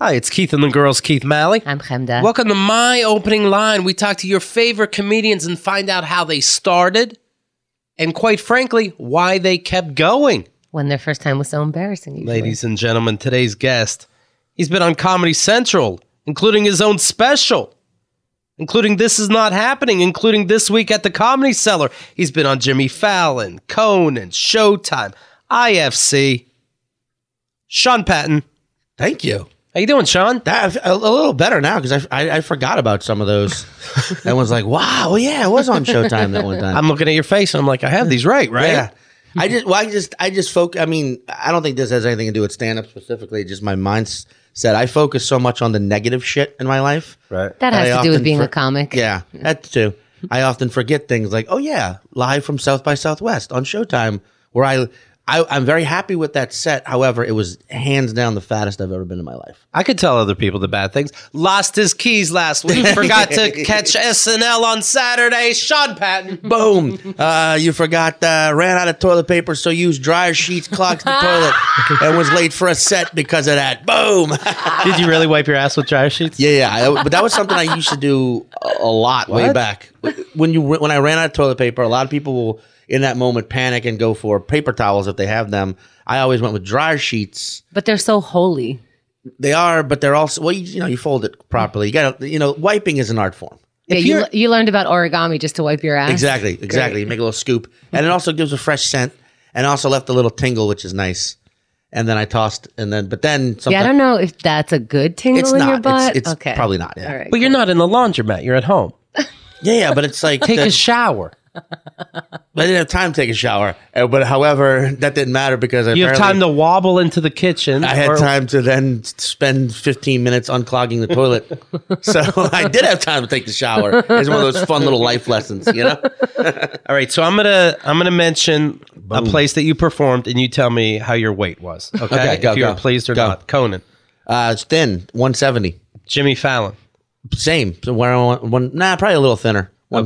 Hi, it's Keith and the girls, Keith Malley. I'm Chemda. Welcome to My Opening Line. We talk to your favorite comedians and find out how they started and, quite frankly, why they kept going. When their first time was so embarrassing. Usually. Ladies and gentlemen, today's guest, he's been on Comedy Central, including his own special, including This Is Not Happening, including This Week at the Comedy Cellar. He's been on Jimmy Fallon, Conan, Showtime, IFC. Sean Patton. Thank you. How you doing, Sean? A little better now because I forgot about some of those. And was like, wow, well, yeah, I was on Showtime that one time. I'm looking at your face and I'm like, I have these right? Yeah. I just focus. I mean, I don't think this has anything to do with stand-up specifically. Just my mindset. I focus so much on the negative shit in my life. Right. That has to do with being a comic. Yeah, that too. I often forget things like, oh yeah, live from South by Southwest on Showtime, where I'm very happy with that set. However, it was hands down the fattest I've ever been in my life. I could tell other people the bad things. Lost his keys last week. Forgot to catch SNL on Saturday. Sean Patton. Boom. You forgot, ran out of toilet paper, so used dryer sheets, clogged the toilet, and was late for a set because of that. Boom. Did you really wipe your ass with dryer sheets? Yeah. But that was something I used to do a lot way back. When I ran out of toilet paper, a lot of people will, in that moment, panic and go for paper towels if they have them. I always went with dryer sheets. But they're so holy. They are, but they're also, well, you fold it properly. You got to, wiping is an art form. Yeah, you learned about origami just to wipe your ass. Exactly. Great. You make a little scoop. And it also gives a fresh scent and also left a little tingle, which is nice. And then I tossed, but then sometimes. Yeah, I don't know if that's a good tingle in your butt. It's okay. probably not. Yeah. All right, But you're not in the laundromat. You're at home. Yeah, but it's like. Take a shower. I didn't have time to take a shower. But however, that didn't matter because You have time to wobble into the kitchen. I had time to then spend 15 minutes unclogging the toilet. So I did have time to take the shower. It's one of those fun little life lessons, All right, so I'm gonna mention a place that you performed, and you tell me how your weight was. Okay, go, if you're go. pleased or Go. not. Conan, It's thin, 170. Jimmy Fallon, Same. So where I want probably a little thinner.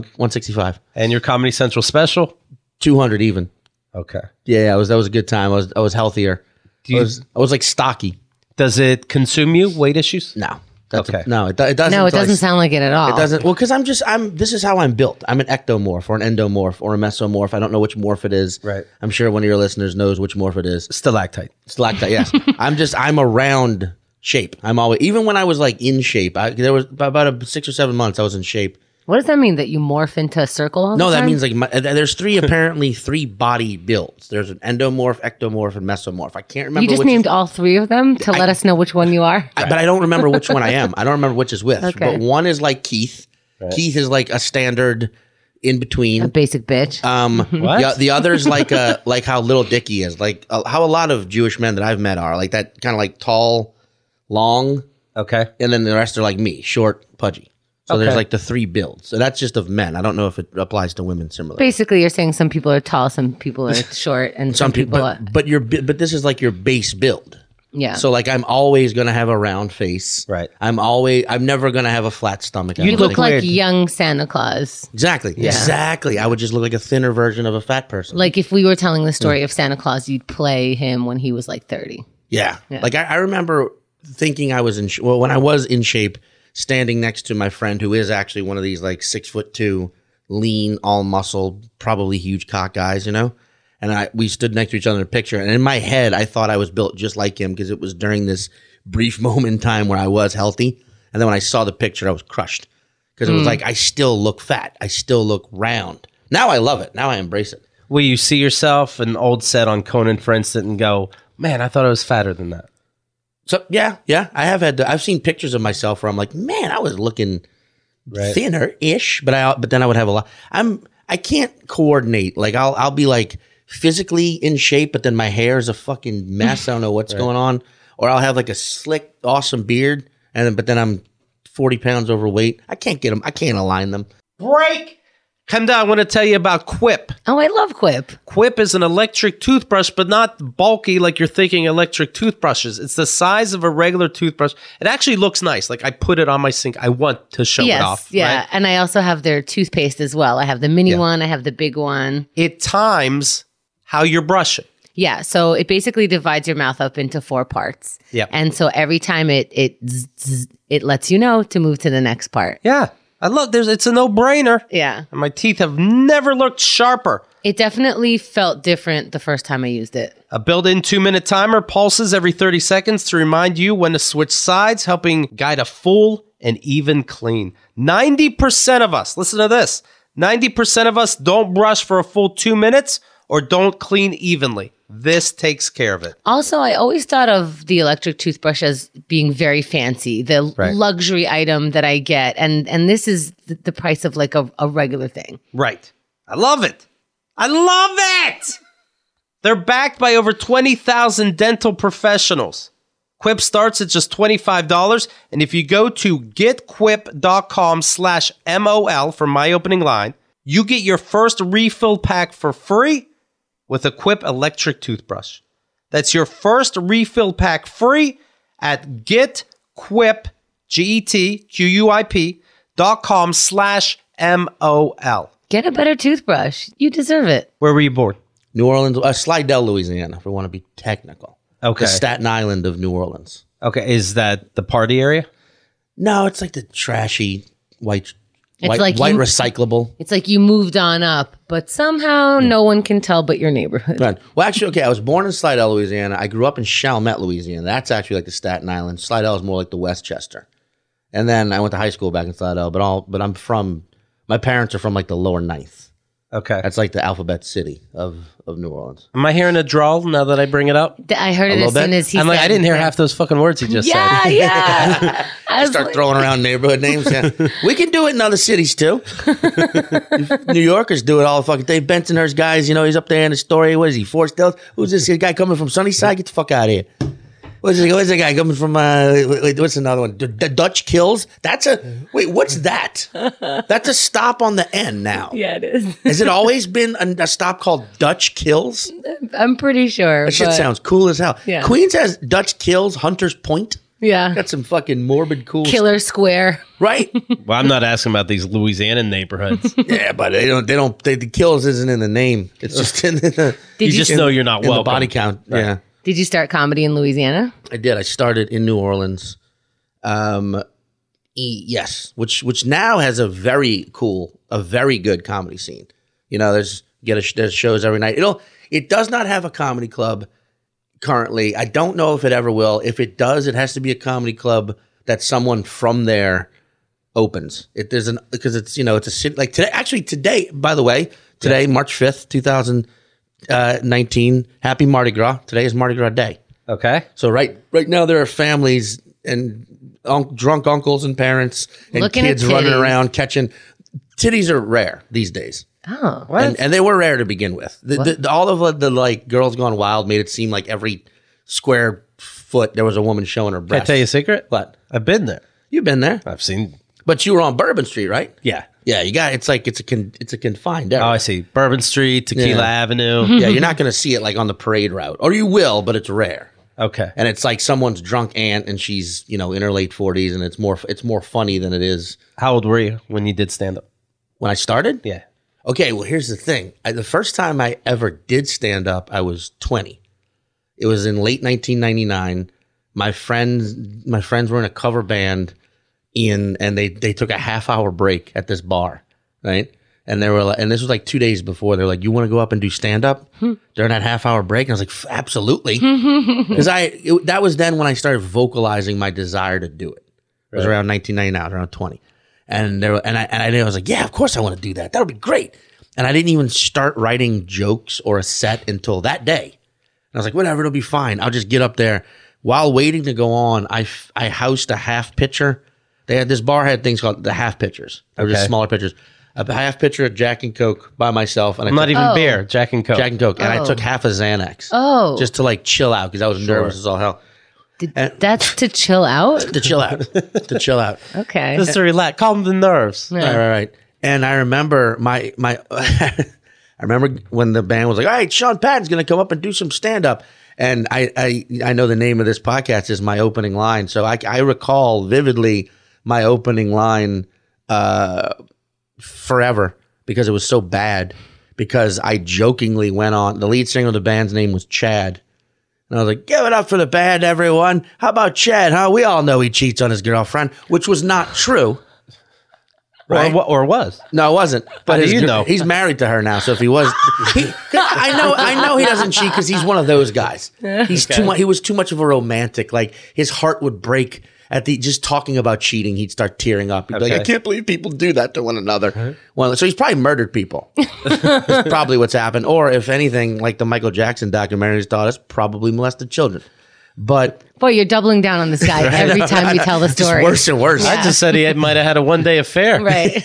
165. and your Comedy Central special. 200 even. Okay. Yeah, that was a good time. I was healthier. I was like stocky. Does it consume you? Weight issues? No. Okay. No, it doesn't. No, it doesn't sound like it at all. It doesn't. Well, because this is how I'm built. I'm an ectomorph or an endomorph or a mesomorph. I don't know which morph it is. Right. I'm sure one of your listeners knows which morph it is. Stalactite. Stalactite, yes. I'm a round shape. I'm always, even when I was like in shape, there was about 6 or 7 months I was in shape. What does that mean? That you morph into a circle all the No, time? that means like there's three body builds. There's an endomorph, ectomorph, and mesomorph. I can't remember. You just named all three of them to let us know which one you are? But I don't remember which one I am. I don't remember which is which. Okay. But one is like Keith. Right. Keith is like a standard in between. A basic bitch. What? The other is like how Little Dicky is, like how a lot of Jewish men that I've met are, like that kind of like tall, long. Okay. And then the rest are like me, short, pudgy. So Okay. there's like the three builds. So that's just of men. I don't know if it applies to women similarly. Basically, you're saying some people are tall, some people are short, and some people are... but this is like your base build. Yeah. So like I'm always gonna have a round face. Right. I'm never gonna have a flat stomach. You look like weird. young Santa Claus. Exactly. I would just look like a thinner version of a fat person. Like if we were telling the story of Santa Claus, you'd play him when he was like 30. Yeah. Like I remember thinking I was when I was in shape, standing next to my friend who is actually one of these like 6'2", lean, all muscle, probably huge cock guys, And we stood next to each other in a picture, and in my head, I thought I was built just like him because it was during this brief moment in time where I was healthy. And then when I saw the picture, I was crushed because it was like I still look fat, I still look round. Now I love it. Now I embrace it. Will you see yourself, an old set on Conan, for instance, and go, man, I thought I was fatter than that? So yeah, I've seen pictures of myself where I'm like, man, I was looking thinner-ish, but then I would have a lot. I can't coordinate. Like I'll be like physically in shape, but then my hair is a fucking mess. I don't know what's going on. Or I'll have like a slick, awesome beard, but then I'm 40 pounds overweight. I can't get them. I can't align them. Break. Chemda, I want to tell you about Quip. Oh, I love Quip. Quip is an electric toothbrush, but not bulky like you're thinking electric toothbrushes. It's the size of a regular toothbrush. It actually looks nice. Like I put it on my sink. I want to show it off. Yeah. Right? And I also have their toothpaste as well. I have the mini one. I have the big one. It times how you're brushing. Yeah, so it basically divides your mouth up into 4 parts. Yep. And so every time it lets you know to move to the next part. Yeah. It's a no-brainer. Yeah. And my teeth have never looked sharper. It definitely felt different the first time I used it. A built-in 2-minute timer pulses every 30 seconds to remind you when to switch sides, helping guide a full and even clean. 90% of us, listen to this, 90% of us don't brush for a full 2 minutes or don't clean evenly. This takes care of it. Also, I always thought of the electric toothbrush as being very fancy, the luxury item that I get. And this is the price of like a regular thing. Right. I love it. I love it. They're backed by over 20,000 dental professionals. Quip starts at just $25. And if you go to getquip.com/MOL for my opening line, you get your first refill pack for free with a Quip electric toothbrush. That's your first refill pack free at getquip, GetQuip.com/MOL. Get a better toothbrush. You deserve it. Where were you born? New Orleans, Slidell, Louisiana, if we want to be technical. Okay. The Staten Island of New Orleans. Okay, is that the party area? No, it's like the trashy white like white you- recyclable. It's like you moved on up, but somehow no one can tell but your neighborhood. Right. Well, actually, okay, I was born in Slidell, Louisiana. I grew up in Chalmette, Louisiana. That's actually like the Staten Island. Slidell is more like the Westchester. And then I went to high school back in Slidell, but my parents are from like the lower ninth. Okay. That's like the alphabet city of New Orleans. Am I hearing a drawl now that I bring it up? I heard it little as soon bit. as he I'm like, said I didn't hear that. half those fucking words he just Yeah, said. yeah. I was Start like- throwing around neighborhood names. Yeah. We can do it in other cities too. New Yorkers do it all the fucking Dave Bensonhurst guys, he's up there in the story. What is he, Forest Hills? Who's this guy coming from Sunnyside? Get the fuck out of here. What's the guy coming from, what's another one? The Dutch Kills? What's that? That's a stop on the end now. Yeah, it is. Has it always been a stop called Dutch Kills? I'm pretty sure. That shit but- sounds cool as hell. Yeah. Queens has Dutch Kills, Hunter's Point. Yeah. Got some fucking morbid cool Killer Square. right? Well, I'm not asking about these Louisiana neighborhoods. Yeah, but the Kills isn't in the name. It's just in the You Did just know you're not in the welcome. body count. Right. Yeah. Did you start comedy in Louisiana? I did. I started in New Orleans. Yes, which now has a very good comedy scene. There's shows every night. It does not have a comedy club currently. I don't know if it ever will. If it does, it has to be a comedy club that someone from there opens. Because it's it's a city like today. Actually, today, by the way, March 5th, 2019. Happy Mardi Gras. Today is Mardi Gras Day. Okay. So right now there are families and drunk uncles and parents and Looking at kids running titties. around catching. Titties are rare these days. Oh. What? And they were rare to begin with. All of the like Girls Gone Wild made it seem like every square foot there was a woman showing her Can I breast. tell you a secret? What? I've been there. You've been there, I've seen. but you were on Bourbon Street, right? Yeah. Yeah, you got. It's a confined area. Oh, I see. Bourbon Street, Tequila Yeah. Avenue. Yeah, you're not going to see it like on the parade route, or you will, but it's rare. Okay. And it's like someone's drunk aunt, and she's in her late 40s, and it's more funny than it is. How old were you when you did stand up? When I started, Yeah. Okay, well, here's the thing. The first time I ever did stand up, I was 20. It was in late 1999. My friends were in a cover band, and they took a half-hour break at this bar, right? And they were like, and this was like 2 days before. They were like, "You want to go up and do stand-up during that half-hour break?" And I was like, "Absolutely," because that was then when I started vocalizing my desire to do it. It was around 1999, around 20. And I was like, yeah, of course I want to do that. That would be great. And I didn't even start writing jokes or a set until that day. And I was like, whatever, it'll be fine. I'll just get up there. While waiting to go on, I housed a half pitcher. This bar had things called the half pitchers. They were just Okay. smaller pitchers. A half pitcher of Jack and Coke by myself. And I Not took even beer, Jack and Coke. Jack and Coke. And I Oh. took half a Xanax. Oh. Just to like chill out because I was nervous as all hell. That's to chill out? To chill out. To chill out. Okay. Just to relax, calm the nerves. Yeah. Right. And I remember my I remember when the band was like, all right, Sean Patton's going to come up and do some stand up. And I know the name of this podcast is my opening line. So I recall vividly my opening line forever because it was so bad. because I jokingly went on. The lead singer of the band's name was Chad. And I was like, give it up for the band, everyone. How about Chad, huh? We all know he cheats on his girlfriend, which was not true. Right? Or was. No, it wasn't. But How do you know? He's married to her now, so if he was... I know he doesn't cheat because he's one of those guys. He's too much. He was too much of a romantic. Like, his heart would break at the just talking about cheating. He'd start tearing up. He'd be like, I can't believe people do that to one another. Well, so he's probably murdered people. That's probably what's happened. Or if anything, like the Michael Jackson documentaries taught us, probably molested children. But boy, you're doubling down on this guy every time you tell the story. Just worse and worse. I just said he might have had a one-day affair. Right.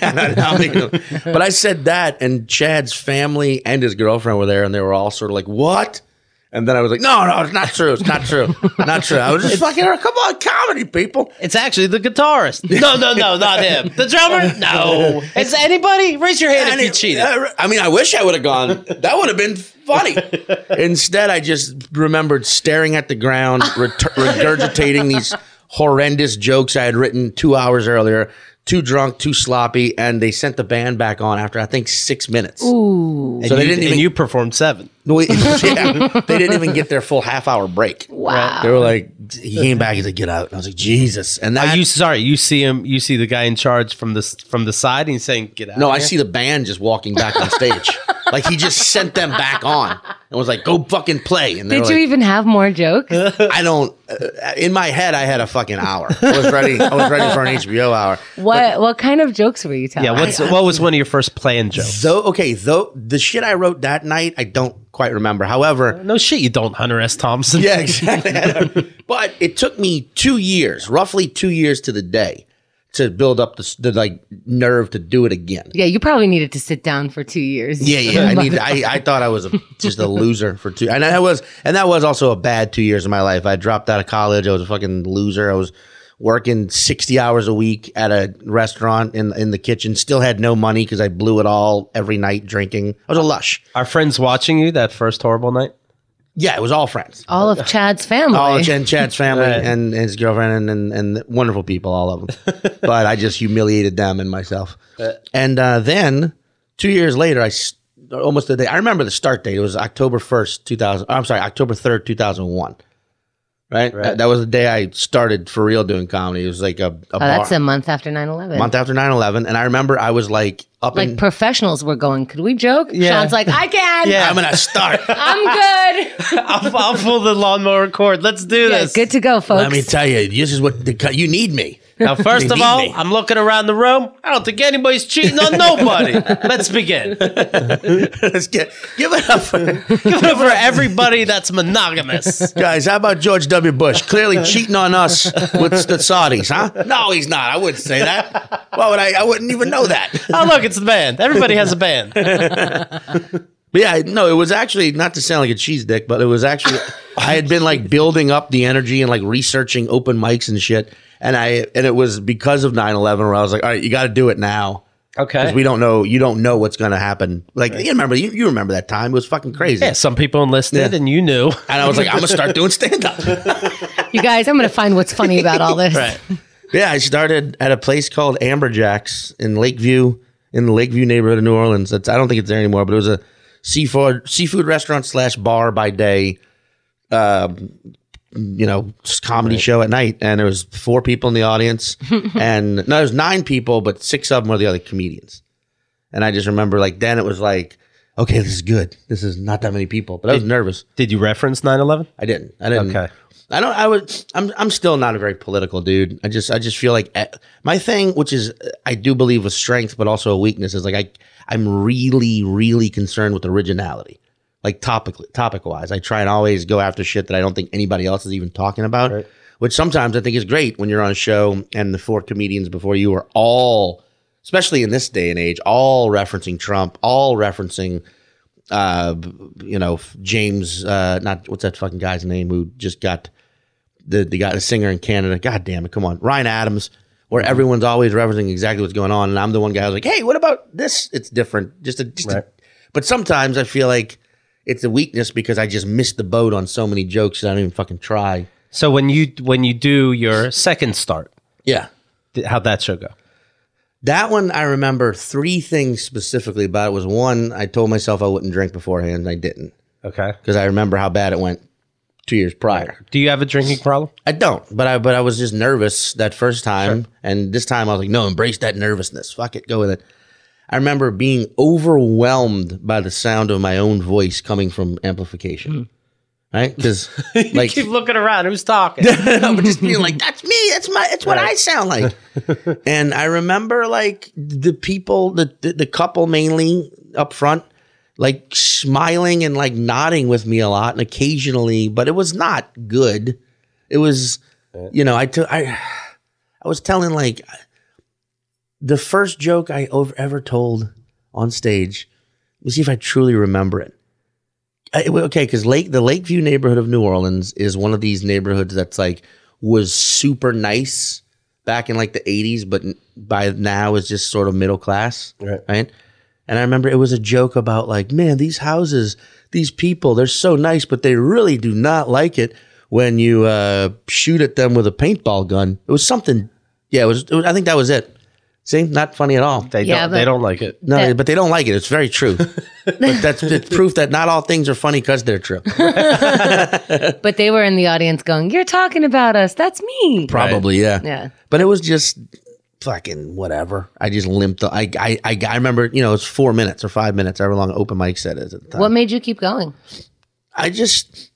But I said that, and Chad's family and his girlfriend were there, and they were all sort of like, what? And then I was like, no, it's not true. It's not true. Not true. I was just fucking her. Come on, comedy, people. It's actually the guitarist. No, not him. The drummer? No. It's anybody? Raise your hand if you cheated. I mean, I wish I would have gone. That would have been funny. Instead, I just remembered staring at the ground, regurgitating these horrendous jokes I had written 2 hours earlier. Too drunk, too sloppy, and they sent the band back on after, I think, 6 minutes. Ooh. So you performed 7. They didn't even get their full half-hour break. Wow. They were like, he came back, he's like, get out. And I was like, Jesus. And that, You see him, you see the guy in charge from the side, and he's saying, get out. No, I see the band just walking back on stage. Like, he just sent them back on and was like, go fucking play. And did you even have more jokes? I don't. In my head, I had a fucking hour. I was ready for an HBO hour. What kind of jokes were you telling? Yeah, what was one of your first planned jokes? Though the shit I wrote that night, I don't quite remember. However, no shit, you don't, Hunter S. Thompson. Yeah, exactly. But it took me 2 years, roughly 2 years to the day, to build up the like nerve to do it again. Yeah, you probably needed to sit down for 2 years. Yeah. I thought I was just a loser for 2, and that was also a bad 2 years of my life. I dropped out of college. I was a fucking loser. I was working 60 hours a week at a restaurant in the kitchen. Still had no money because I blew it all every night drinking. I was a lush. Are friends watching you that first horrible night? Yeah, it was all friends. All of Chad's family. All of Chad's family and his girlfriend and wonderful people, all of them. But I just humiliated them and myself. And then 2 years later, almost the day, I remember the start date. It was October 3rd, 2001. Right? That was the day I started for real doing comedy. It was like a bar. That's a month after 9/11. Month after 9/11. And I remember I was like professionals were going, could we joke? Yeah. Sean's like, I can. Yeah, I'm going to start. I'm good. I'll pull the lawnmower cord. Let's do this. Good to go, folks. Let me tell you, this is what you need me. Now, first of all, I'm looking around the room. I don't think anybody's cheating on nobody. Let's begin. Let's give it up for everybody that's monogamous. Guys, how about George W. Bush? Clearly cheating on us with the Saudis, huh? No, he's not. I wouldn't say that. Why would I? I wouldn't even know that. Oh, look, it's the band. Everybody has a band. But yeah, no, it was actually, not to sound like a cheese dick, but it was actually, I had been like building up the energy and like researching open mics and shit. And it was because of 9/11 where I was like, all right, you got to do it now. Okay. Because you don't know what's going to happen. Like, you remember that time. It was fucking crazy. Yeah, some people enlisted and you knew. And I was like, I'm going to start doing stand-up. You guys, I'm going to find what's funny about all this. Right. Yeah, I started at a place called Amberjacks in Lakeview, in the Lakeview neighborhood of New Orleans. I don't think it's there anymore, but it was a seafood restaurant / bar by day, just comedy show at night. And there was 4 people in the audience, and no, there was 9 people, but 6 of them were the other comedians. And I just remember, like, then it was like, okay, this is good. This is not that many people, but I was nervous. Did you reference 9/11? I didn't. Okay. I'm still not a very political dude. I just feel like my thing, which is I do believe a strength, but also a weakness, is like I'm really, really concerned with originality. Like topic wise, I try and always go after shit that I don't think anybody else is even talking about, right. Which sometimes I think is great when you're on a show and the 4 comedians before you are all, especially in this day and age, all referencing Trump, all referencing, James, what's that fucking guy's name who just got the singer in Canada. God damn it. Come on. Ryan Adams, where everyone's always referencing exactly what's going on. And I'm the one guy who's like, hey, what about this? It's different. But sometimes I feel like it's a weakness because I just missed the boat on so many jokes that I don't even fucking try. So when you do your second start, yeah, how'd that show go? That one, I remember 3 things specifically about it. Was one, I told myself I wouldn't drink beforehand, and I didn't. Okay. Because I remember how bad it went 2 years prior. Do you have a drinking problem? I don't, but I was just nervous that first time, and this time I was like, no, embrace that nervousness. Fuck it, go with it. I remember being overwhelmed by the sound of my own voice coming from amplification. Right? Because You like keep looking around. Who's talking? but just being like, that's me. It's what I sound like. And I remember like the people, the couple mainly up front, like smiling and like nodding with me a lot, and occasionally, but it was not good. It was, I was telling like the first joke I ever told on stage. Let me see if I truly remember it. Okay, because the Lakeview neighborhood of New Orleans is one of these neighborhoods that's like was super nice back in like the 80s, but by now is just sort of middle class, right? And I remember it was a joke about like, man, these houses, these people, they're so nice, but they really do not like it when you shoot at them with a paintball gun. It was something, yeah. It was I think that was it. See, not funny at all. They don't like it. No, but they don't like it. It's very true. But that's proof that not all things are funny because they're true. But they were in the audience going, "You're talking about us. That's me." Probably, yeah. Yeah. But it was just fucking whatever. I just limped. I remember, it was 4 minutes or 5 minutes, however long an open mic set is at the time. What made you keep going? I just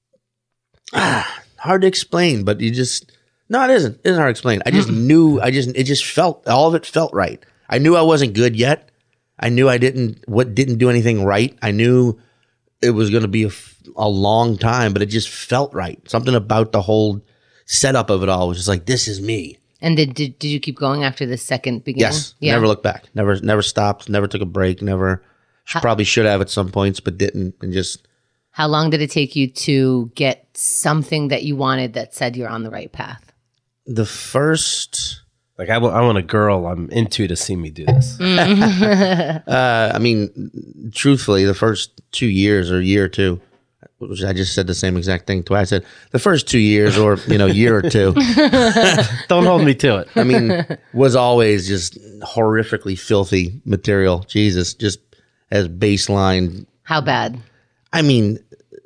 hard to explain, but you just. No, it isn't. It isn't hard to explain. I just knew. It just felt. All of it felt right. I knew I wasn't good yet. I knew I didn't do anything right. I knew it was going to be a long time, but it just felt right. Something about the whole setup of it all was just like, this is me. And did you keep going after the second beginning? Yes. Yeah. Never looked back. Never stopped. Never took a break. Never. Probably should have at some points, but didn't. And just. How long did it take you to get something that you wanted that said you're on the right path? The first, like I want a girl I'm into to see me do this. I mean, truthfully, the first 2 years or year or two, which I just said the same exact thing twice. I said the first 2 years or year or two. Don't hold me to it. I mean, was always just horrifically filthy material. Jesus, just as baseline. How bad? I mean,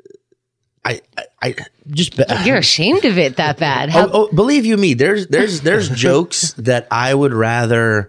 I just you're ashamed of it that bad. Believe you me, there's jokes that there's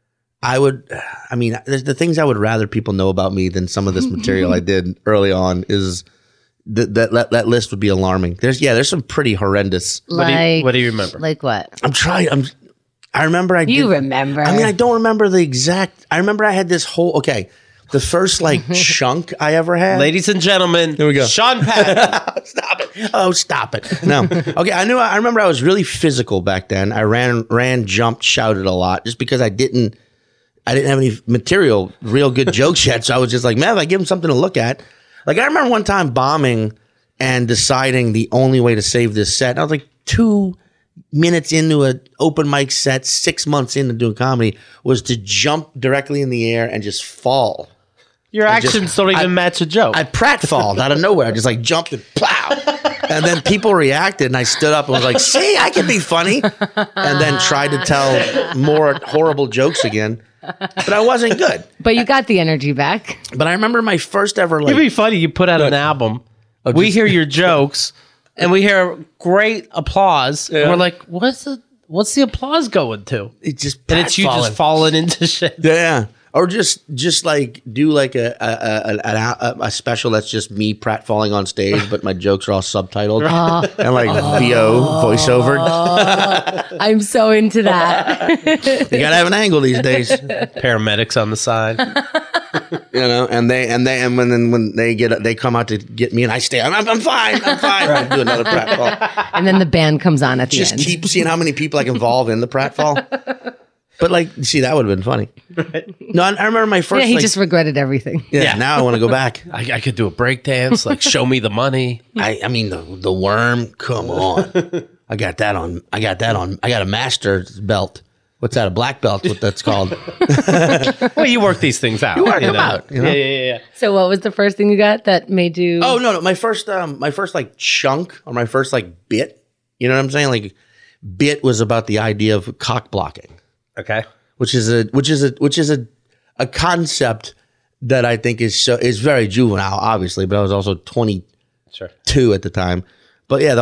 the things I would rather people know about me than some of this material I did early on is that list would be alarming. There's some pretty horrendous. What do you remember? Like what? I remember remember. I mean, I don't remember the exact. I remember I had this whole the first chunk I ever had. Ladies and gentlemen, here we go. Sean Patton. Stop it. Oh, stop it. No. Okay, I remember I was really physical back then. I ran, jumped, shouted a lot just because I didn't have any material, real good jokes yet. So I was just like, man, if I give them something to look at. Like I remember one time bombing and deciding the only way to save this set. And I was like 2 minutes into an open mic set, 6 months into doing comedy, was to jump directly in the air and just fall. Your actions don't even match a joke. I pratfalled out of nowhere. I just jumped and plow. And then people reacted and I stood up and was like, see, I can be funny. And then tried to tell more horrible jokes again. But I wasn't good. But you got the energy back. But I remember my first ever It'd be funny. You put out an album. We hear your jokes and we hear great applause. Yeah. And we're like, what's the applause going to? It just and it's you just falling into shit. Yeah. Or just do a special that's just me pratfalling on stage, but my jokes are all subtitled and VO voiceover. I'm so into that. You gotta have an angle these days. Paramedics on the side, and when they come out to get me and I stay. I'm fine. I do another pratfall, and then the band comes on at the end. Just keep seeing how many people I can involve in the pratfall. But see, that would have been funny. Right. No, I remember my first. Yeah, he just regretted everything. Yeah, now I want to go back. I could do a break dance, show me the money. I mean the worm. Come on, I got that on. I got a master's belt. What's that? A black belt? What that's called? Well, you work these things out. You work them out. Yeah. So, what was the first thing you got that made you? Oh no! My first chunk or my first bit. You know what I'm saying? Bit was about the idea of cock blocking. Okay. which is a concept that I think is very juvenile, obviously. But I was also 22 at the time. But yeah,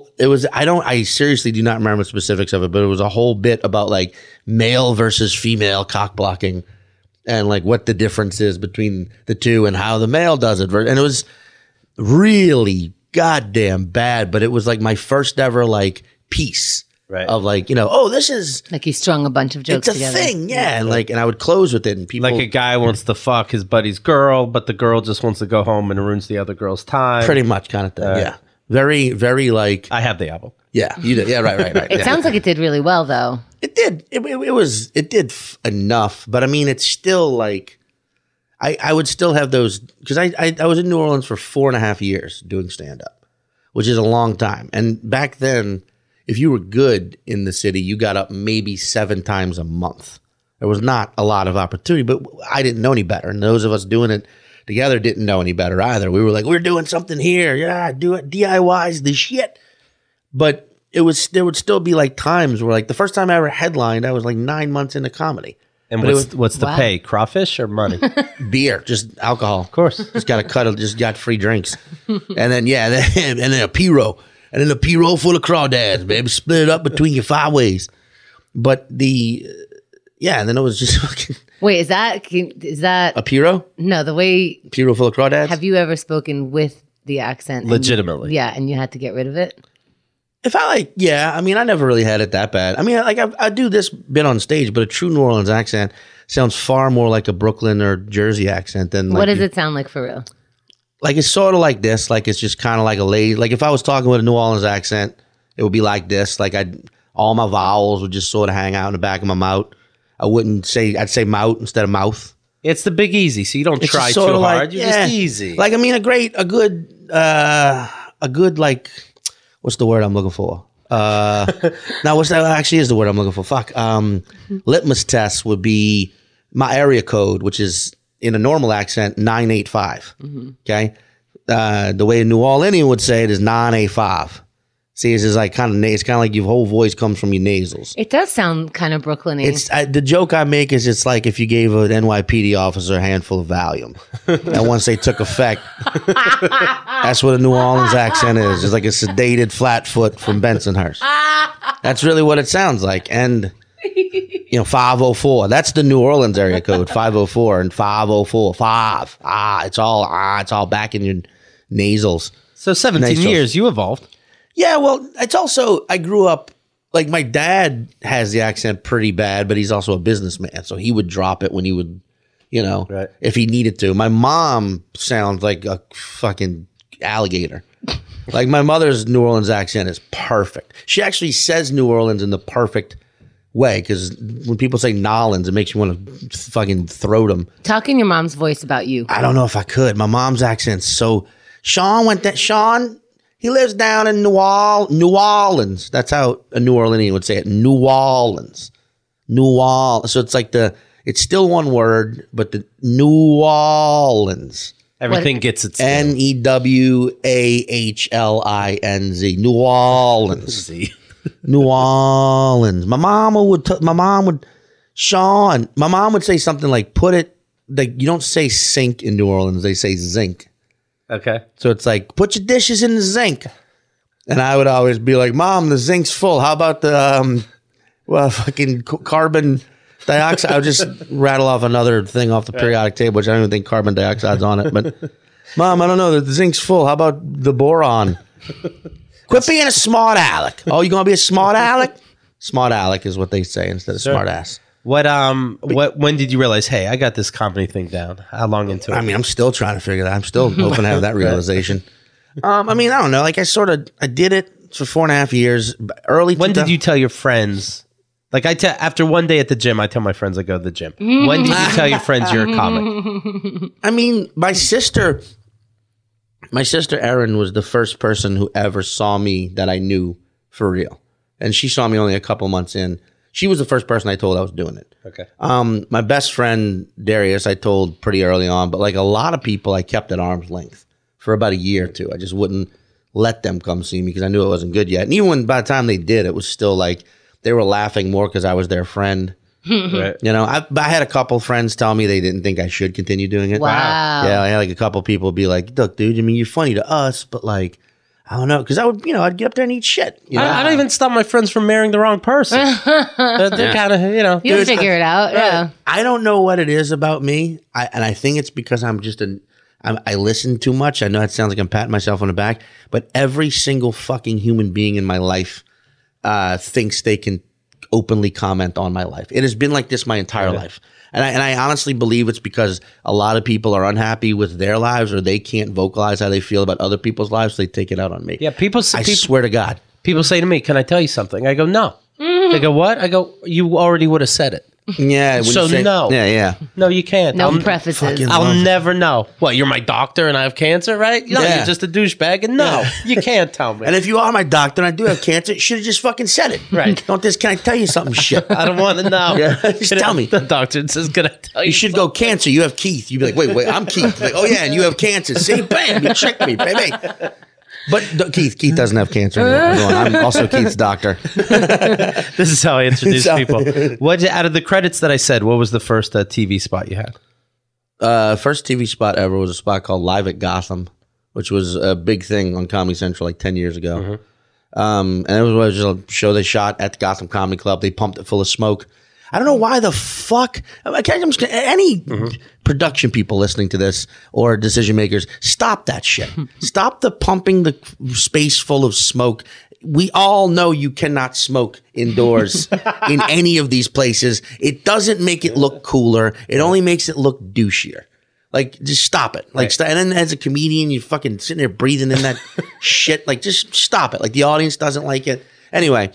I seriously do not remember the specifics of it, but it was a whole bit about like male versus female cock blocking and like what the difference is between the two and how the male does it. And it was really goddamn bad, but it was like my first ever like piece of like, this is like you strung a bunch of jokes together. It's a thing. Yeah. And I would close with it and people. Like a guy wants to fuck his buddy's girl, but the girl just wants to go home and ruins the other girl's time. Pretty much kind of thing. Yeah. Very, very like. I have the album. Yeah, you did. Yeah, right. It sounds like it did really well, though. It did. It did enough, but I mean, it's still like, I would still have those because I was in New Orleans for 4.5 years doing stand up, which is a long time. And back then, if you were good in the city, you got up maybe 7 times a month. There was not a lot of opportunity, but I didn't know any better, and those of us doing it together didn't know any better either. We were like, we're doing something here. Yeah, do it. DIY's the shit. But there would still be like times where like the first time I ever headlined, I was like 9 months into comedy. And what's the pay? Crawfish or money? Beer, just alcohol. Of course. Just got free drinks. And then, and then a P-roll. And then a P-roll full of crawdads, baby. Split it up between your 5 ways. But and then it was just fucking. Wait, is that a P-roll? No, the way. P-roll full of crawdads? Have you ever spoken with the accent? Legitimately. And you had to get rid of it? If I I mean, I never really had it that bad. I mean, like I do this bit on stage, but a true New Orleans accent sounds far more like a Brooklyn or Jersey accent than like. What does it sound like for real? Like it's sort of like this. Like it's just kind of like a lazy. Like if I was talking with a New Orleans accent, it would be like this. Like all my vowels would just sort of hang out in the back of my mouth. I'd say mouth instead of mouth. It's the Big Easy, so you don't try too hard. You're just easy. Like I mean, a good like. What's the word I'm looking for? Now, what's that actually is the word I'm looking for? Fuck. Litmus test would be my area code, which is in a normal accent, 985. Mm-hmm. Okay. The way a New Orleanian would say it is 985. See, it's just like it's kind of like your whole voice comes from your nasals. It does sound kind of Brooklyn-y. The joke I make is it's like if you gave an NYPD officer a handful of Valium, and once they took effect, that's what a New Orleans accent is. It's like a sedated flatfoot from Bensonhurst. That's really what it sounds like. And 504. That's the New Orleans area code. 504 and 504. It's all back in your nasals. So 17 years, you evolved. Yeah, well, it's also, I grew up, like my dad has the accent pretty bad, but he's also a businessman. So he would drop it when he would, if he needed to. My mom sounds like a fucking alligator. Like my mother's New Orleans accent is perfect. She actually says New Orleans in the perfect way because when people say Nolans, it makes you want to fucking throat them. Talk in your mom's voice about you. I don't know if I could. My mom's accent's so... Sean, he lives down in New Orleans. That's how a New Orleanian would say it. New Orleans. So it's like it's still one word, but the New Orleans. Everything gets its NEWAHLINZ. New Orleans. New Orleans. My mom would say something like, you don't say sink in New Orleans. They say zinc. Okay. So it's like, put your dishes in the zinc. And I would always be like, Mom, the zinc's full. How about the fucking carbon dioxide? I would just rattle off another thing off the periodic table, which I don't even think carbon dioxide's on it. But, Mom, I don't know. The zinc's full. How about the boron? Quit being a smart aleck. Oh, you going to be a smart aleck? Smart aleck is what they say instead of smart ass. When did you realize, hey, I got this company thing down? How long into it? I mean, I'm still trying to figure that. I'm still hoping to have that realization. I mean, I don't know. Like I did it for 4.5 years. When did you tell your friends? Like after one day at the gym, I tell my friends I go to the gym. When did you tell your friends you're a comic? I mean, my sister Erin was the first person who ever saw me that I knew for real. And she saw me only a couple months in. She was the first person I told I was doing it. Okay. My best friend, Darius, I told pretty early on, but like a lot of people I kept at arm's length for about a year or two. I just wouldn't let them come see me because I knew it wasn't good yet. And even by the time they did, it was still like they were laughing more because I was their friend Right. You know, I had a couple friends tell me they didn't think I should continue doing it. Wow. Yeah, I had like a couple people be like, "Look, dude, I mean, you're funny to us, but like, I don't know," because I would, I'd get up there and eat shit. You know? I don't even stop my friends from marrying the wrong person. They're kind of, You'll figure it out. Yeah. I don't know what it is about me, and I think it's because I'm just I listen too much. I know it sounds like I'm patting myself on the back, but every single fucking human being in my life thinks they can openly comment on my life. It has been like this my entire life. And I honestly believe it's because a lot of people are unhappy with their lives or they can't vocalize how they feel about other people's lives. So they take it out on me. Yeah, I swear to God. People say to me, "Can I tell you something?" I go, "No." They go, "What?" I go, "You already would have said it." Yeah. when So you say- no. Yeah. No, you can't. No prefaces. I'll never know. What, you're my doctor and I have cancer, right? No, Yeah. you're just a douchebag. And no, you can't tell me. And if you are my doctor and I do have cancer, you should have just fucking said it. Right. Don't just, "Can I tell you something?" Shit. I don't want to know. Yeah, just tell me. The doctor says, "Can I tell you?" You should go, "Cancer, you have Keith." You'd be like, wait, I'm Keith. Like, "Oh yeah, and you have cancer." See, bam, you tricked me, baby. But Keith doesn't have cancer anymore. I'm also Keith's doctor. This is how I introduce So- people. Out of the credits that I said, what was the first TV spot you had? First TV spot ever was a spot called Live at Gotham, which was a big thing on Comedy Central like 10 years ago. And it was just a show they shot at the Gotham Comedy Club. They pumped it full of smoke. I don't know why the fuck. Any production people listening to this or decision makers, stop that shit. Stop the pumping the space full of smoke. We all know you cannot smoke indoors in any of these places. It doesn't make it look cooler. It only makes it look douchier. Like, just stop it. Like, and then as a comedian, you fucking sitting there breathing in that shit. Like, just stop it. Like, the audience doesn't like it. Anyway,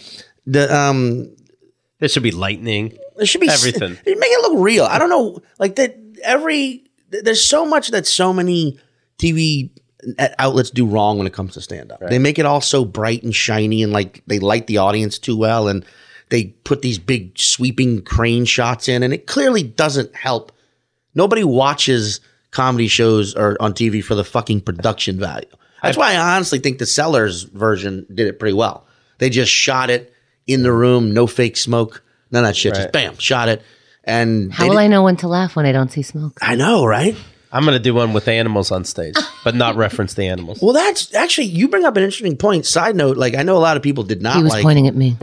There should be lightning. there should be everything. Make it look real. I don't know. Like that. There's so much that so many TV outlets do wrong when it comes to stand up. Right. They make it all so bright and shiny, and like they light the audience too well, and they put these big sweeping crane shots in, and it clearly doesn't help. Nobody watches comedy shows or on TV for the fucking production value. That's why I honestly think the Sellers version did it pretty well. They just shot it in the room, no fake smoke, none of that shit. Just bam, shot it. And how will I know when to laugh when I don't see smoke? I know, right? I'm going to do one with animals on stage, but not reference the animals. Well, that's actually, you bring up an interesting point. Side note, like I know a lot of people did not He was pointing at me.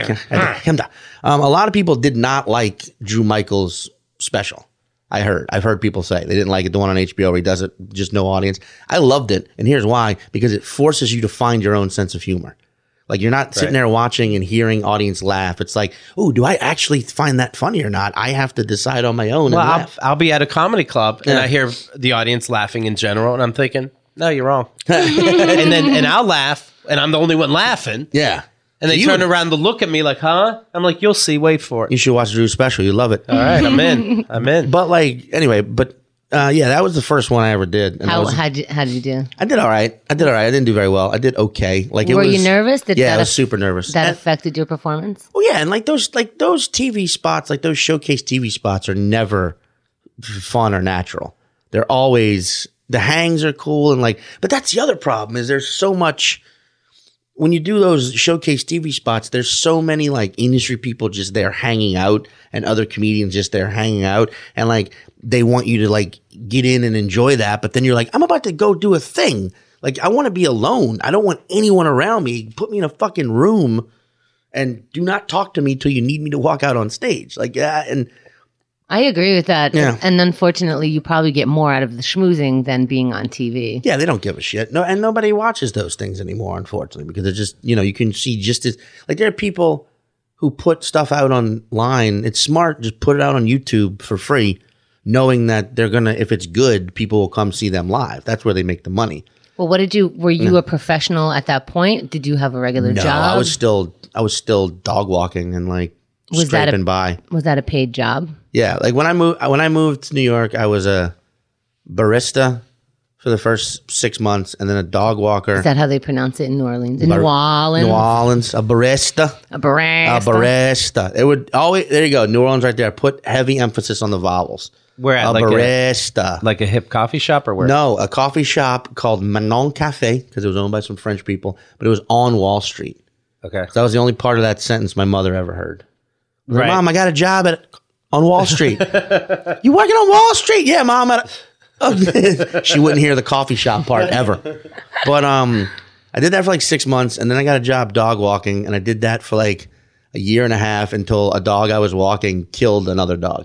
A lot of people did not like Drew Michaels' special. I've heard people say they didn't like it. The one on HBO where he does it, just no audience. I loved it. And here's why, because it forces you to find your own sense of humor. Like you're not sitting there watching and hearing audience laugh. It's like, oh, do I actually find that funny or not? I have to decide on my own. Well, and laugh. I'll be at a comedy club and I hear the audience laughing in general, and I'm thinking, no, you're wrong. and I'll laugh, and I'm the only one laughing. Yeah. And they turn around to look at me like, huh? I'm like, you'll see. Wait for it. You should watch Drew's special. You love it. All right, I'm in. But like, anyway, yeah, that was the first one I ever did. And How did you do? I did all right. I didn't do very well. I did okay. Like, Were you nervous? I was super nervous. That affected your performance? Well, yeah, and like those TV spots, like those showcase TV spots, are never fun or natural. They're always, the hangs are cool and like, but that's the other problem is there's so much. When you do those showcase TV spots, there's so many like industry people just there hanging out and other comedians just there hanging out. And like, they want you to like get in and enjoy that. But then you're like, I'm about to go do a thing. Like, I want to be alone. I don't want anyone around me. Put me in a fucking room and do not talk to me till you need me to walk out on stage. Like, and I agree with that. Yeah. And unfortunately, you probably get more out of the schmoozing than being on TV. yeah, they don't give a shit. No, and nobody watches those things anymore, unfortunately, because they're just, you can see just as, like, there are people who put stuff out online. It's smart. Just put it out on YouTube for free, knowing that they're going to, if it's good, people will come see them live. That's where they make the money. Well, were you a professional at that point? Did you have a regular No, job? I was still dog walking and like scraping by. Was that a paid job? Yeah, like when I moved to New York, I was a barista for the first 6 months, and then a dog walker. Is that how they pronounce it in New Orleans? In New Orleans, a barista. a barista. A barista. It would always, there you go, New Orleans right there. Put heavy emphasis on the vowels. Where at? A Like barista. like a hip coffee shop or where? No, a coffee shop called Manon Cafe, because it was owned by some French people, but it was on Wall Street. Okay. So that was the only part of that sentence my mother ever heard. I was like, Right. Mom, I got a job on Wall Street. You working on Wall Street? Yeah, Mom. She wouldn't hear the coffee shop part ever. But I did that for like 6 months, and then I got a job dog walking, and I did that for like a year and a half until a dog I was walking killed another dog.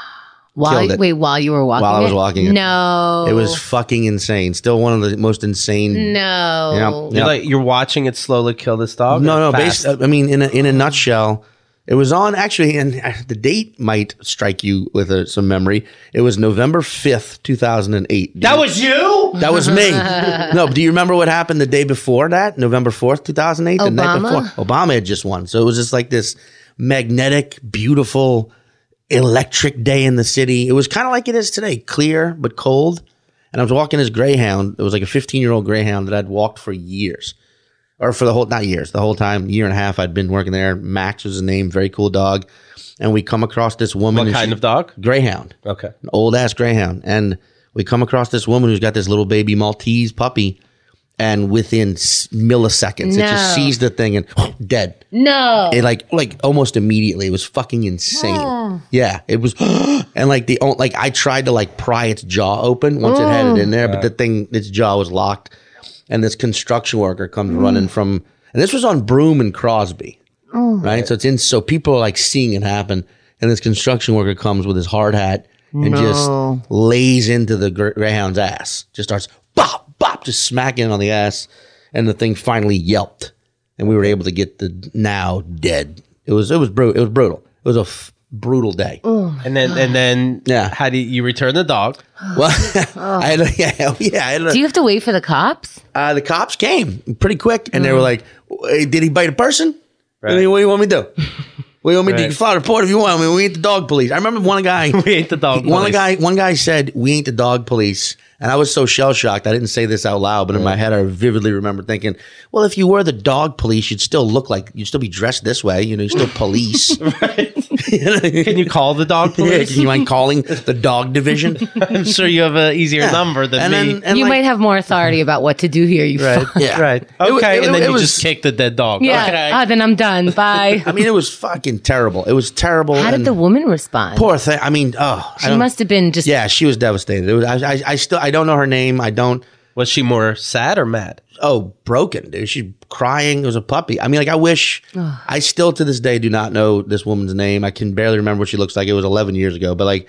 While Killed it. you were walking? While I was walking it. No. It was fucking insane. Still one of the most insane. No. Yeah. You're watching it slowly kill this dog? No. Fast? I mean, in a nutshell, it was on actually, and the date might strike you with some memory. It was November 5th, 2008. That was you? That was me. No, do you remember what happened the day before that? November 4th, 2008? The night Obama? before. Obama had just won. So it was just like this magnetic, beautiful, electric day in the city. It was kind of like it is today, clear but cold. And I was walking this greyhound. It was like a 15-year-old greyhound that I'd walked for years. Or for not years, the whole time, year and a half I'd been working there. Max was his name, very cool dog. And we come across this woman. What kind of dog? Greyhound. Okay. An old-ass greyhound. And we come across this woman who's got this little baby Maltese puppy. And within milliseconds, it just sees the thing and dead. No. It like almost immediately. It was fucking insane. Yeah, it was. And I tried to like pry its jaw open once it had it in there, but its jaw was locked. And this construction worker comes running from, and this was on Broome and Crosby, right? So people are like seeing it happen. And this construction worker comes with his hard hat and just lays into the greyhound's ass. Just starts bop, bop, just smacking it on the ass. And the thing finally yelped. And we were able to get the now dead. It was brutal. It was brutal. It was a brutal day. And then Yeah. how do you return the dog? Well, I had Do you have to wait for the cops? the cops came pretty quick, and they were like, hey, "Did he bite a person? Right. What do you want me to do? What do you want me to do? You Right. can file a report if you want. I mean, we ain't the dog police." I remember one guy. We ain't the dog One police. guy said, "We ain't the dog police," and I was so shell shocked. I didn't say this out loud, but in my head, I vividly remember thinking, "Well, if you were the dog police, you'd still be dressed this way. You know, you're still police." Can you call the dog Yeah, police? can you mind calling the dog division? I'm sure you have an easier number than me. You might have more authority about what to do here. You Right. fuck. Yeah. Right. wa- Okay. and then it you was- just kick the dead dog. Yeah. Okay. Then I'm done. Bye. I mean, it was fucking terrible. It was terrible. How did and the woman respond? poor thing? I mean, She must have been just. Yeah, she was devastated. It was. I don't know her name. I don't. Was she more sad or mad? Oh, broken, dude. She's crying. It was a puppy. I mean, like, I wish. I still to this day do not know this woman's name. I can barely remember what she looks like. It was 11 years ago, but like,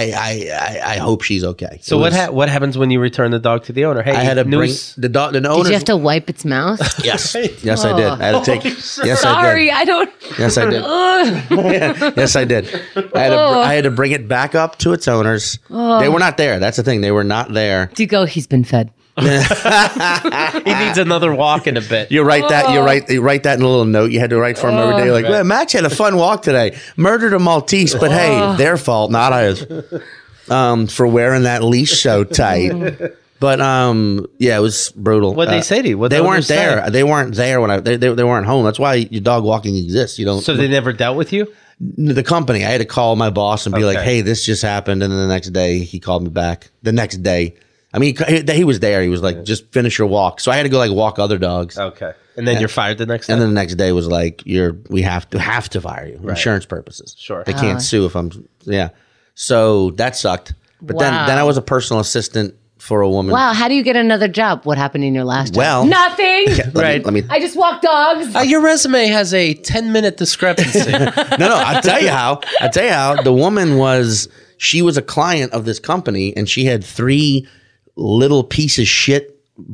I hope she's okay. So what happens when you return the dog to the owner? Hey, I had to bring news- the dog. The Did owner. you have to wipe its mouth? Yes, yes, I did. I had to take. Yes, Sorry, I I don't. did. Yes, I did. Yes, I did. I had to bring it back up to its owners. They were not there. That's the thing. They were not there. Do you go? He's been fed. he needs another walk in a bit. You write that. You write that in a little note. You had to write for him every day. Like, well, Max had a fun walk today. Murdered a Maltese, but hey, their fault, not ours. For wearing that leash so tight. But yeah, it was brutal. What'd they say to you? What'd They the weren't owners say? there. They weren't there when they weren't home. That's why your dog walking exists. You don't. So they never dealt with you? The company. I had to call my boss and be like, Okay. "Hey, this just happened." And then the next day, he called me back. The next day, I mean, he was there. He was like, "Just finish your walk." So I had to go like walk other dogs. Okay. And then you're fired the next day? And then the next day was like, we have to fire you, insurance purposes. Sure. They can't sue if I'm, yeah. So that sucked. But then Wow. I was a personal assistant for a woman. Wow. How do you get another job? What happened in your last job? Well- Nothing. Right. Let me, I just walk dogs. Your resume has a 10-minute discrepancy. no, I'll tell you how. The woman she was a client of this company, and she had 3 little piece of shit,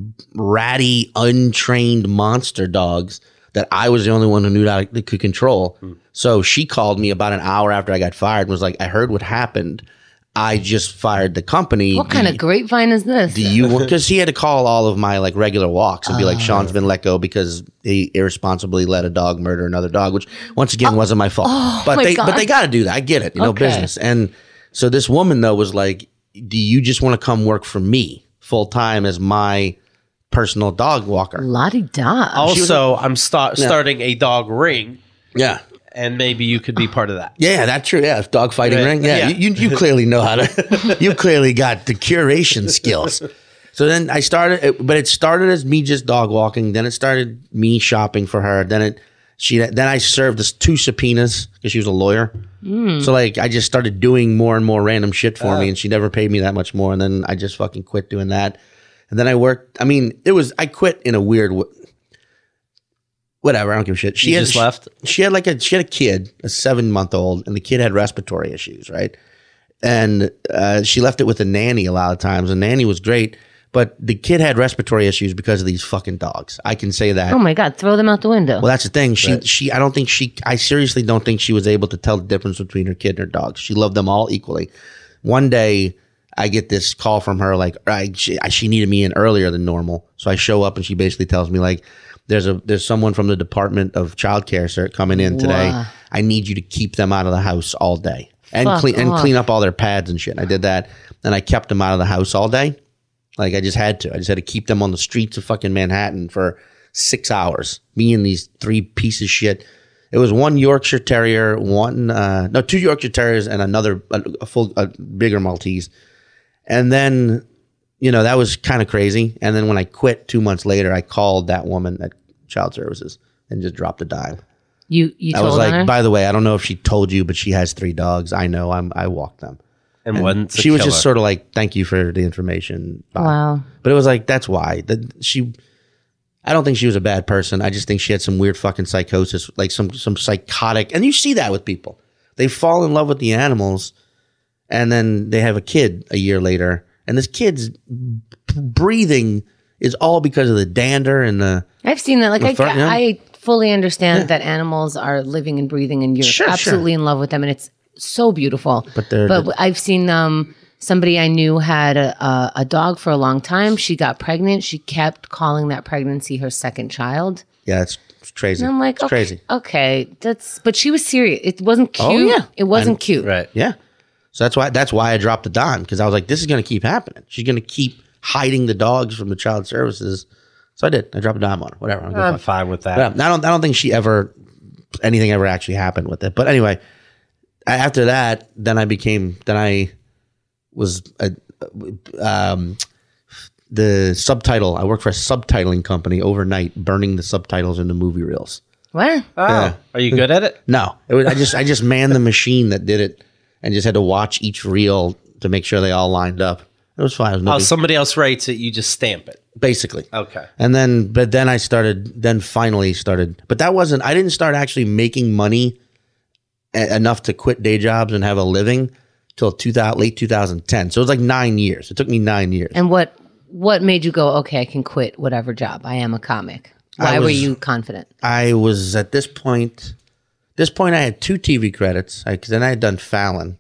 ratty, untrained monster dogs that I was the only one who knew that they could control. So she called me about an hour after I got fired and was like, "I heard what happened. I just fired the company. What kind of grapevine is this? Do you want?" Because he had to call all of my like regular walks and be like, "Sean's been let go because he irresponsibly let a dog murder another dog," which once again wasn't my fault. But my they God. got to do that. I get it, Okay. business. And so this woman though was like, "Do you just want to come work for me full time as my personal dog walker?" La-di-da. Also, I'm starting a dog ring, Yeah. and maybe you could be part of that. Yeah, that's true. Yeah, dog fighting Right. ring. Yeah, Yeah. You clearly know how to. You clearly got the curation skills. So then I started, but it started as me just dog walking. Then it started me shopping for her. Then Then I served us 2 subpoenas because she was a lawyer. So like I just started doing more and more random shit for me, and she never paid me that much more. And then I just fucking quit doing that. And then I worked. I mean, I quit in a weird whatever. I don't give a shit. She just left. She had a kid, a 7-month-old, and the kid had respiratory issues, right? And she left it with a nanny a lot of times. And nanny was great. But the kid had respiratory issues because of these fucking dogs. I can say that. Oh my God, throw them out the window. Well, that's the thing. I seriously don't think she was able to tell the difference between her kid and her dogs. She loved them all equally. One day, I get this call from her, like, she needed me in earlier than normal. So I show up and she basically tells me, like, there's someone from the Department of Child Care, sir, coming in today. Wow. I need you to keep them out of the house all day. And clean up all their pads and shit. And I did that. And I kept them out of the house all day. Like I just had to keep them on the streets of fucking Manhattan for 6 hours. Me and these 3 pieces of shit. It was 1 Yorkshire Terrier, 2 Yorkshire Terriers, and another a bigger Maltese. And then, that was kind of crazy. And then when I quit 2 months later, I called that woman at Child Services and just dropped a dime. You I was like, by the way, I don't know if she told you, but she has 3 dogs. I know. I walked them. And she was just sort of like, thank you for the information. Bye. Wow. But it was like, that's why. I don't think she was a bad person. I just think she had some weird fucking psychosis, like some psychotic. And you see that with people. They fall in love with the animals and then they have a kid a year later. And this kid's breathing is all because of the dander and the... I've seen that. Like, I fully understand that animals are living and breathing and you're absolutely in love with them. And it's so beautiful. But I've seen somebody I knew had a dog for a long time. She got pregnant. She kept calling that pregnancy her second child. Yeah, it's crazy. And I'm like, it's crazy. Okay, but she was serious. It wasn't cute. Oh, yeah. It wasn't cute. Right. Yeah. So that's why I dropped the dime, because I was like, this is going to keep happening. She's going to keep hiding the dogs from the Child Services. So I did. I dropped a dime on her. Whatever. I'm fine with that. But I don't think anything ever actually happened with it. But anyway, after that, I was the subtitle. I worked for a subtitling company overnight, burning the subtitles into movie reels. What? Oh, yeah. Are you good at it? No, I just manned the machine that did it, and just had to watch each reel to make sure they all lined up. It was fine. Somebody else writes it, you just stamp it. Basically. Okay. And then I finally started, but I didn't start actually making money enough to quit day jobs and have a living till late 2010. So it was like 9 years. It took me 9 years. And what made you go, okay, I can quit whatever job. I am a comic. Why were you confident? I was at this point, I had 2 TV credits. Then I had done Fallon.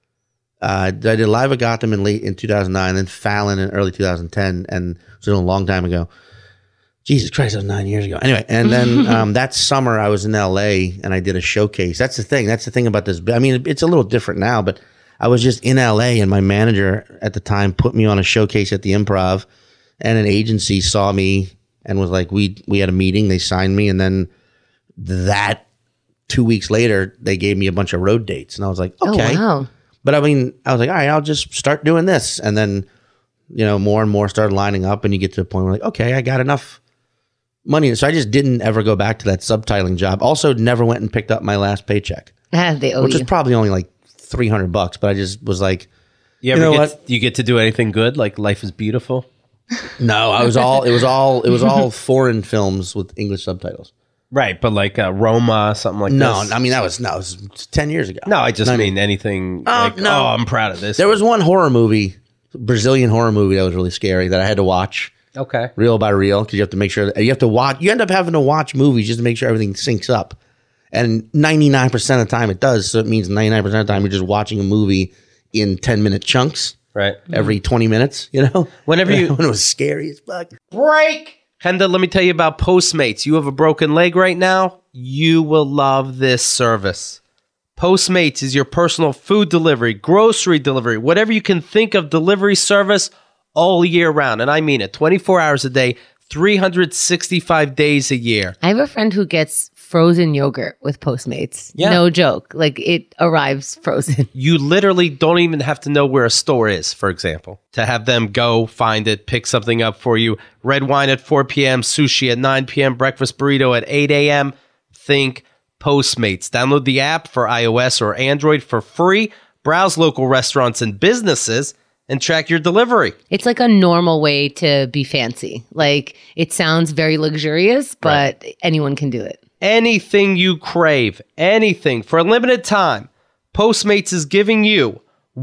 I did Live at Gotham in 2009, then Fallon in early 2010, and it was a long time ago. Jesus Christ, that was 9 years ago. Anyway, and then that summer I was in LA and I did a showcase. That's the thing. That's the thing about this. I mean, it's a little different now, but I was just in LA and my manager at the time put me on a showcase at the Improv, and an agency saw me and was like, we had a meeting. They signed me, and then that 2 weeks later they gave me a bunch of road dates, and I was like, okay. Oh, wow. But I mean, I was like, all right, I'll just start doing this. And then, more and more started lining up, and you get to a point where like, okay, I got enough money. So I just didn't ever go back to that subtitling job. Also never went and picked up my last paycheck. They owe which you. was probably only like $300, but I just was like, you get to do anything good? Like Life is Beautiful? No, it was all foreign films with English subtitles. Right, but like Roma, something like no, this. I mean, it was 10 years ago. No, I just mean anything no. I'm proud of this. There was one horror movie, Brazilian horror movie that was really scary that I had to watch. Okay. Reel by reel, because you have to make sure, you end up having to watch movies just to make sure everything syncs up. And 99% of the time it does, so it means 99% of the time you're just watching a movie in 10-minute chunks. Right. Every 20 minutes, Whenever when it was scary as fuck. Break! Henda, let me tell you about Postmates. You have a broken leg right now? You will love this service. Postmates is your personal food delivery, grocery delivery, whatever you can think of delivery service all year round. And I mean it, 24 hours a day, 365 days a year. I have a friend who gets frozen yogurt with Postmates. Yeah. No joke. Like, it arrives frozen. You literally don't even have to know where a store is, for example, to have them go find it, pick something up for you. Red wine at 4 p.m., sushi at 9 p.m., breakfast burrito at 8 a.m. think Postmates. Download the app for iOS or Android for free. Browse local restaurants and businesses and track your delivery. It's like a normal way to be fancy. Like, it sounds very luxurious, but anyone can do it. Anything you crave, anything. For a limited time, Postmates is giving you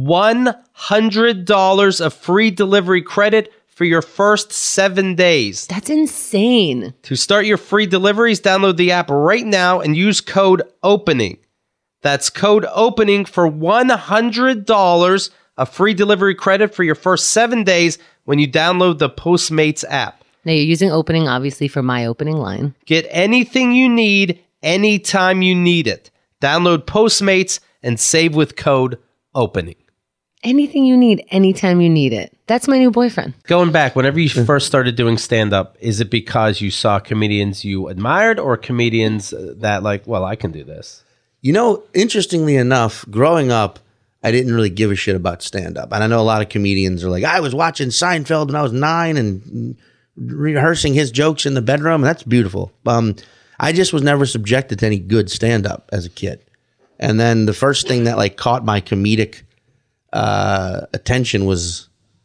$100 of free delivery credit for your first 7 days. That's insane. To start your free deliveries, download the app right now and use code OPENING. That's code OPENING for $100 of free delivery credit for your first 7 days when you download the Postmates app. Now, you're using opening, obviously, for my opening line. Get anything you need anytime you need it. Download Postmates and save with code OPENING. Anything you need anytime you need it. That's my new boyfriend. Going back, whenever you first started doing stand-up, is it because you saw comedians you admired or comedians that like, well, I can do this? You know, interestingly enough, growing up, I didn't really give a shit about stand-up. And I know a lot of comedians are like, I was watching Seinfeld when I was 9 and rehearsing his jokes in the bedroom. And that's beautiful. I just was never subjected to any good stand-up as a kid. And then the first thing that like caught my comedic attention was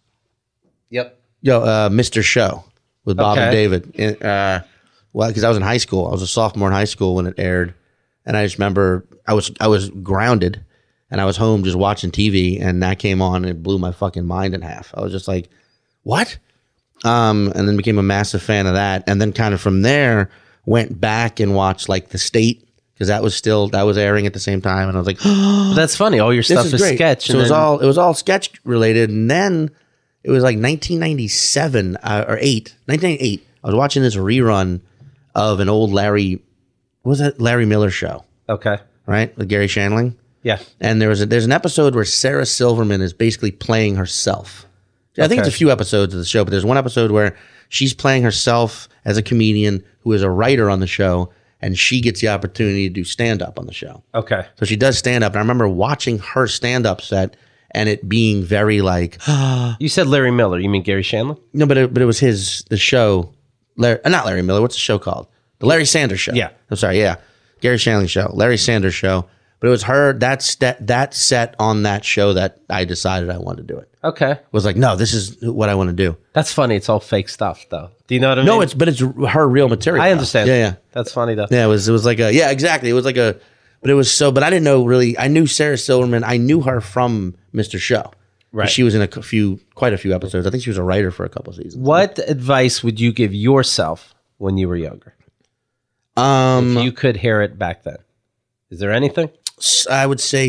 Mr. Show with Bob and David. Well, because I was in high school. I was a sophomore in high school when it aired. And I just remember I was grounded and I was home just watching TV and that came on and it blew my fucking mind in half. I was just like, what? And then became a massive fan of that. And then kind of from there went back and watched like The State because that was airing at the same time. And I was like, oh, that's funny. All your stuff is sketch. So it was all sketch related. And then it was like 1997 or 1998. I was watching this rerun of an old Larry Miller show. Okay. Right? With Gary Shandling. Yeah. And there's an episode where Sarah Silverman is basically playing herself. I think it's a few episodes of the show, but there's one episode where she's playing herself as a comedian who is a writer on the show, and she gets the opportunity to do stand-up on the show. Okay. So she does stand-up, and I remember watching her stand-up set and it being very like... You said Larry Miller. You mean Gary Shandling? No, but it was the show... not Larry Miller. What's the show called? The Larry Sanders Show. Yeah. I'm sorry, yeah. Gary Shandling Show. Larry Sanders Show. But it was her, that set on that show that I decided I wanted to do it. Okay. It was like, no, this is what I want to do. That's funny. It's all fake stuff, though. Do you know what I mean? No, it's her real material. I understand. Yeah. That's funny, though. Yeah, it was like exactly. It was like but I didn't know really, I knew Sarah Silverman. I knew her from Mr. Show. Right. She was in quite a few episodes. I think she was a writer for a couple seasons. What advice would you give yourself when you were younger? If you could hear it back then. Is there anything? I would say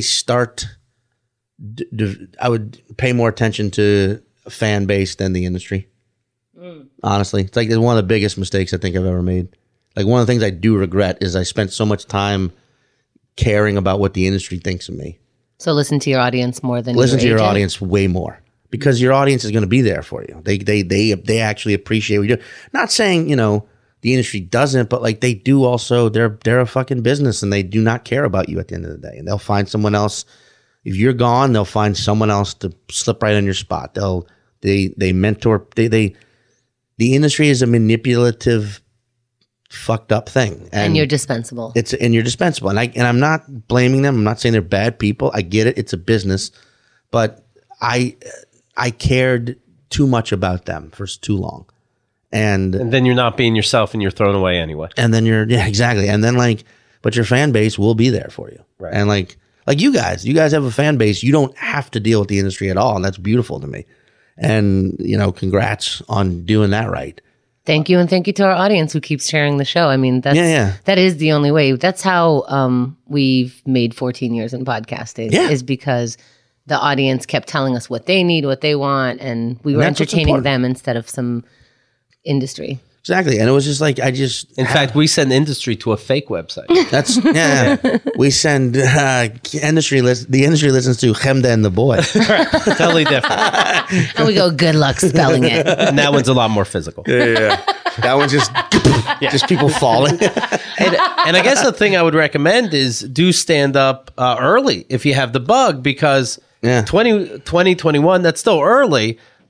I would pay more attention to a fan base than the industry. Honestly, it's like one of the biggest mistakes I think I've ever made. Like one of the things I do regret is I spent so much time caring about what the industry thinks of me. So listen to your audience more than listen to your audience way more because your audience is going to be there for you. They actually appreciate what you do. Not saying the industry doesn't, but like they do also. They're a fucking business and they do not care about you at the end of the day. And they'll find someone else. If you're gone, they'll find someone else to slip right on your spot. They mentor. The industry is a manipulative, fucked up thing, and you're dispensable. You're dispensable, and I'm not blaming them. I'm not saying they're bad people. I get it. It's a business, but I cared too much about them for too long, and then you're not being yourself, and you're thrown away anyway. And then exactly. And then but your fan base will be there for you, right? And like you guys have a fan base. You don't have to deal with the industry at all, and that's beautiful to me. And congrats on doing that right. Thank you, and thank you to our audience who keeps sharing the show. I mean, that is the only way. That's how we've made 14 years in podcasting. Is because the audience kept telling us what they need, what they want, and we were entertaining them instead of some industry. Exactly, and it was just like in fact, we send industry to a fake website. That's we send industry. The industry listens to Chemda and the Boy. Totally different. And we go, good luck spelling it. And that one's a lot more physical. Yeah. That one's just people falling. And I guess the thing I would recommend is do stand up early if you have the bug because 2021 that's still early.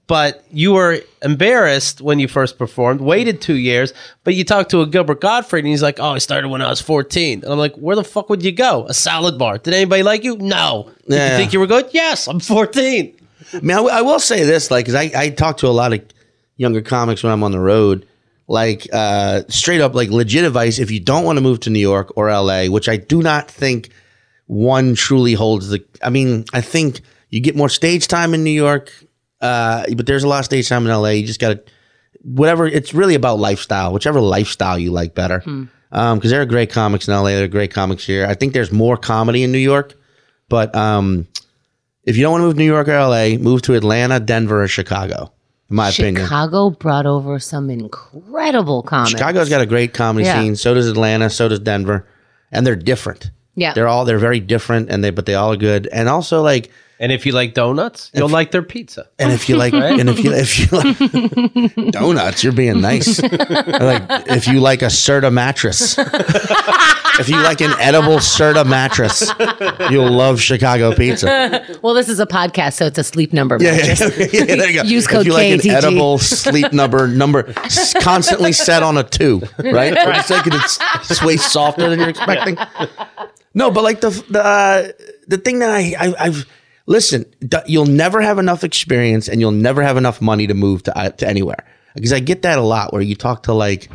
But you were embarrassed when you first performed, waited 2 years, but you talked to a Gilbert Gottfried and he's like, oh, I started when I was 14. And I'm like, where the fuck would you go? A salad bar. Did anybody like you? No. Did you think you were good? Yes, I'm 14. I mean, I will say this, like, because I talk to a lot of younger comics when I'm on the road, like, straight up, like, legit advice, if you don't want to move to New York or LA, which I do not think one truly holds I mean, I think you get more stage time in New York, but there's a lot of stage time in LA. You just got to, whatever, it's really about lifestyle, whichever lifestyle you like better. Because there are great comics in LA, there are great comics here. I think there's more comedy in New York, but if you don't want to move to New York or LA, move to Atlanta, Denver, or Chicago, in my opinion. Chicago brought over some incredible comics. Chicago's got a great comedy scene. So does Atlanta, so does Denver. And they're different. Yeah. They're very different, but they all are good. And also, like, and if you like donuts, you'll like their pizza. And if you like, and if you like donuts, you're being nice. Like, if you like a Serta mattress, if you like an edible Serta mattress, you'll love Chicago pizza. Well, this is a podcast, so it's a Sleep Number mattress. Yeah, there you go. Use code if you like KTG. an edible Sleep Number constantly set on a 2, right? It's like it's way softer than you're expecting. No, but like the thing that I've listen, you'll never have enough experience and you'll never have enough money to move to anywhere. Because I get that a lot where you talk to, like,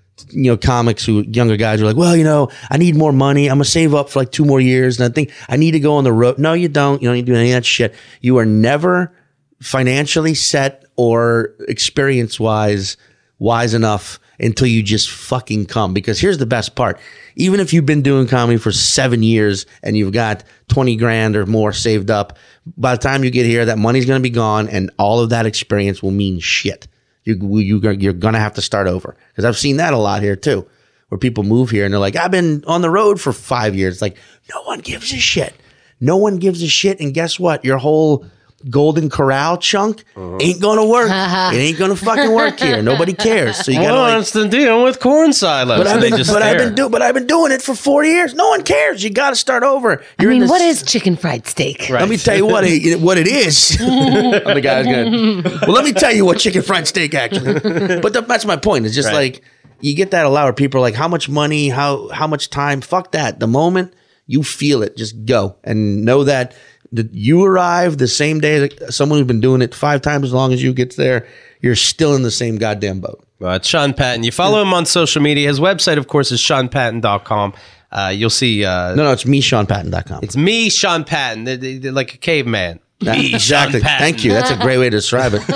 comics younger guys are like, well, I need more money. I'm going to save up for like 2 more years. And I think I need to go on the road. No, you don't. You don't need to do any of that shit. You are never financially set or experience-wise wise enough until you just fucking come. Because here's the best part. Even if you've been doing comedy for 7 years and you've got 20 grand or more saved up, by the time you get here, that money's going to be gone and all of that experience will mean shit. You're going to have to start over. Because I've seen that a lot here too, where people move here and they're like, I've been on the road for 5 years. Like, no one gives a shit. No one gives a shit. And guess what? Your whole Golden Corral chunk ain't gonna work. It ain't gonna fucking work here. Nobody cares. So you gotta what's the deal with corn silos? But I've been doing it for 4 years. No one cares. You gotta start over. What is chicken fried steak? Right. Let me tell you what it is. The guy's good. Well, let me tell you what chicken fried steak actually. But that's my point. It's just like you get that a lot where people are like, how much money, how much time? Fuck that. The moment you feel it, just go and know that you arrive the same day that someone who's been doing it 5 times as long as you gets there, you're still in the same goddamn boat. Well, it's Sean Patton. You follow him on social media. His website, of course, is SeanPatton.com. You'll see... No, it's me, SeanPatton.com. It's me, Sean Patton, they're like a caveman. Exactly. Thank you. That's a great way to describe it.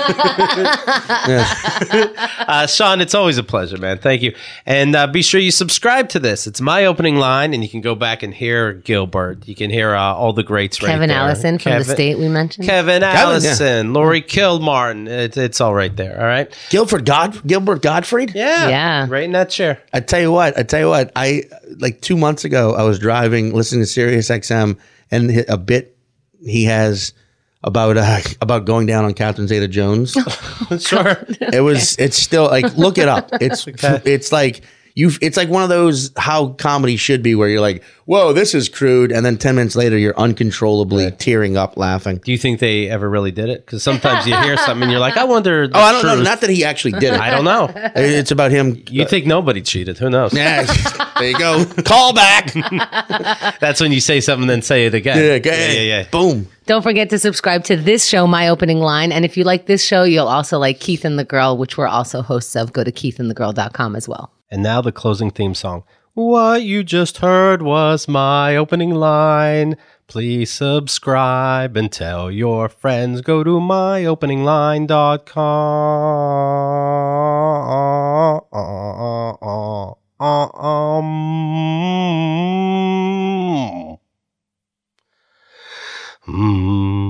Sean, it's always a pleasure, man. Thank you. And be sure you subscribe to this. It's My Opening Line, and you can go back and hear Gilbert. You can hear all the greats right there. Kevin Allison from the state we mentioned. Kevin Allison, Laurie Kilmartin. It's all right there, all right? Gilbert Gottfried? Yeah. Right in that chair. I tell you what, I like 2 months ago, I was driving, listening to Sirius XM, and a bit he has... about going down on Catherine Zeta-Jones. Sure. It's still like, look it up. It's like it's like one of those how comedy should be where you're like, whoa, this is crude. And then 10 minutes later, you're uncontrollably tearing up laughing. Do you think they ever really did it? Because sometimes you hear something and you're like, I wonder. I don't know. Not that he actually did it. I don't know. It's about him. You think nobody cheated. Who knows? Yeah. There you go. Call back. That's when you say something and then say it again. Yeah. Boom. Don't forget to subscribe to this show, My Opening Line. And if you like this show, you'll also like Keith and the Girl, which we're also hosts of. Go to keithandthegirl.com as well. And now the closing theme song. What you just heard was My Opening Line. Please subscribe and tell your friends. Go to myopeningline.com.